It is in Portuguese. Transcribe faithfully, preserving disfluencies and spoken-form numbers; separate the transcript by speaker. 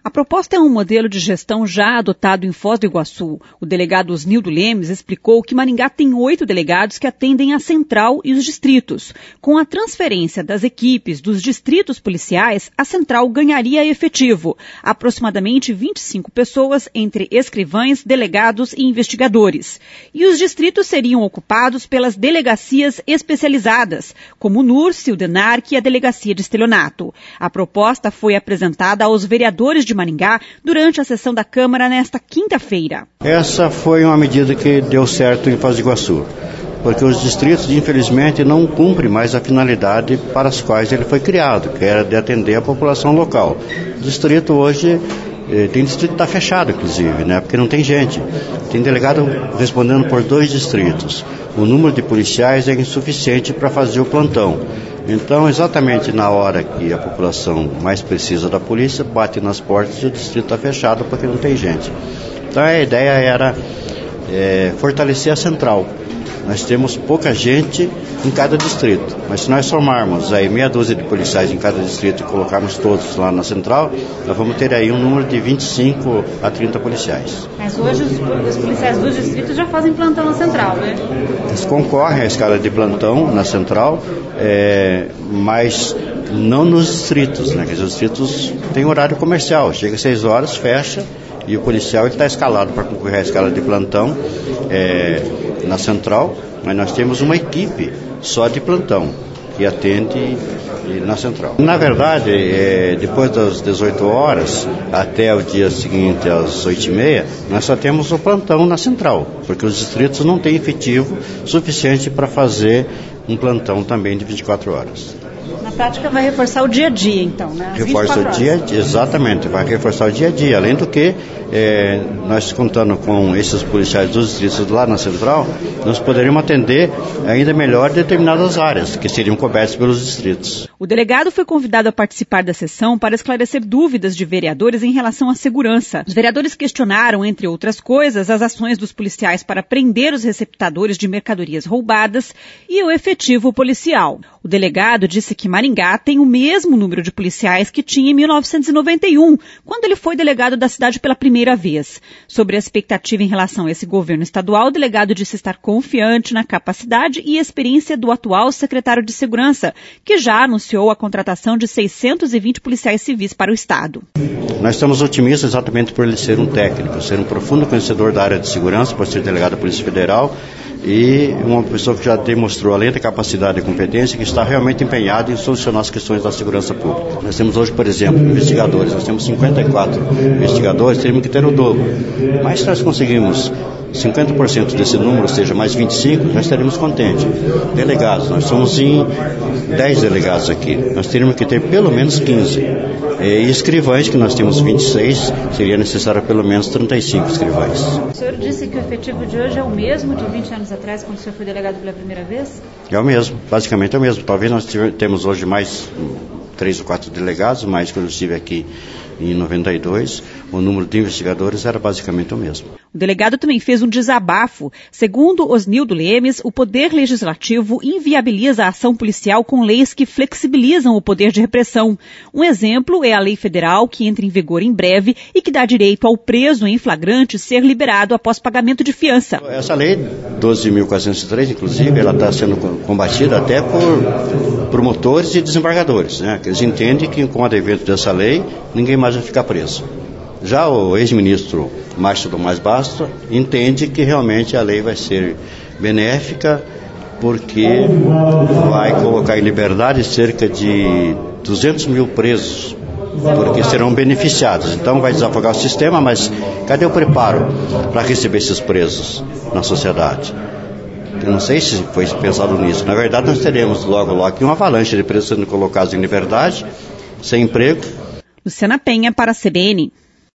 Speaker 1: A proposta é um modelo de gestão já adotado em Foz do Iguaçu. O delegado Osnildo Lemes explicou que Maringá tem oito delegados que atendem a central e os distritos. Com a transferência das equipes dos distritos policiais, a central ganharia efetivo, aproximadamente vinte e cinco pessoas entre escrivães, delegados e investigadores. E os distritos seriam ocupados pelas delegacias especializadas, como o NURSE, o DENARC e a Delegacia de Estelionato. A proposta foi apresentada aos vereadores de Maringá durante a sessão da Câmara nesta quinta-feira.
Speaker 2: Essa foi uma medida que deu certo em Foz do Iguaçu, porque os distritos, infelizmente, não cumprem mais a finalidade para as quais ele foi criado, que era de atender a população local. O distrito hoje, eh, tem distrito que está fechado, inclusive, né, porque não tem gente. Tem delegado respondendo por dois distritos. O número de policiais é insuficiente para fazer o plantão. Então, exatamente na hora que a população mais precisa da polícia, bate nas portas e o distrito está fechado porque não tem gente. Então, a ideia era é, fortalecer a central. Nós temos pouca gente em cada distrito, mas se nós somarmos aí meia dúzia de policiais em cada distrito e colocarmos todos lá na central, nós vamos ter aí um número de vinte e cinco a trinta policiais.
Speaker 1: Mas hoje os, os policiais dos distritos já fazem plantão na central, né?
Speaker 2: Eles concorrem à escala de plantão na central, é, mas não nos distritos, né? Porque os distritos têm horário comercial, chega às seis horas, fecha, e o policial está escalado para concorrer à escala de plantão é, na central, mas nós temos uma equipe só de plantão que atende na central. Na verdade, é, depois das dezoito horas até o dia seguinte às oito e meia, nós só temos o plantão na central, porque os distritos não têm efetivo suficiente para fazer um plantão também de vinte e quatro horas.
Speaker 1: Na prática vai reforçar o dia a dia, então, né? As
Speaker 2: Reforça o dia a dia, exatamente, vai reforçar o dia a dia. Além do que, é, nós contando com esses policiais dos distritos lá na central, nós poderíamos atender ainda melhor determinadas áreas que seriam cobertas pelos distritos.
Speaker 1: O delegado foi convidado a participar da sessão para esclarecer dúvidas de vereadores em relação à segurança. Os vereadores questionaram, entre outras coisas, as ações dos policiais para prender os receptadores de mercadorias roubadas e o efetivo policial. O delegado disse que Maringá tem o mesmo número de policiais que tinha em mil novecentos e noventa e um, quando ele foi delegado da cidade pela primeira vez. Sobre a expectativa em relação a esse governo estadual, o delegado disse estar confiante na capacidade e experiência do atual secretário de Segurança, que já anunciou a contratação de seiscentos e vinte policiais civis para o estado.
Speaker 2: Nós estamos otimistas exatamente por ele ser um técnico, ser um profundo conhecedor da área de segurança, por ser delegado da Polícia Federal, e uma pessoa que já demonstrou, além da capacidade e competência, que está realmente empenhada em solucionar as questões da segurança pública. Nós temos hoje, por exemplo, investigadores, nós temos cinquenta e quatro investigadores, temos que ter o dobro. Mas se nós conseguimos cinquenta por cento desse número, ou seja, mais vinte e cinco, nós estaremos contentes. Delegados, nós somos em dez delegados aqui, nós teríamos que ter pelo menos quinze. E escrivães, que nós temos vinte e seis, seria necessário pelo menos trinta e cinco escrivães.
Speaker 1: O senhor disse que o efetivo de hoje é o mesmo de vinte anos atrás, quando o senhor foi delegado pela primeira vez?
Speaker 2: É o mesmo, basicamente é o mesmo. Talvez nós temos hoje mais três ou quatro delegados, mas quando eu estive aqui em noventa e dois, o número de investigadores era basicamente o mesmo.
Speaker 1: O delegado também fez um desabafo. Segundo Osnildo Lemes, o Poder Legislativo inviabiliza a ação policial com leis que flexibilizam o poder de repressão. Um exemplo é a lei federal, que entra em vigor em breve e que dá direito ao preso em flagrante ser liberado após pagamento de fiança.
Speaker 2: Essa lei, doze mil quatrocentos e três, inclusive, ela está sendo combatida até por promotores e desembargadores, né? Eles entendem que com o advento dessa lei, ninguém mais vai ficar preso. Já o ex-ministro Márcio Tomás Basto entende que realmente a lei vai ser benéfica, porque vai colocar em liberdade cerca de duzentos mil presos, porque serão beneficiados. Então vai desafogar o sistema, mas cadê o preparo para receber esses presos na sociedade? Eu não sei se foi pensado nisso. Na verdade, nós teremos logo, logo aqui uma avalanche de presos sendo colocados em liberdade, sem emprego.
Speaker 1: Luciana Penha para a C B N.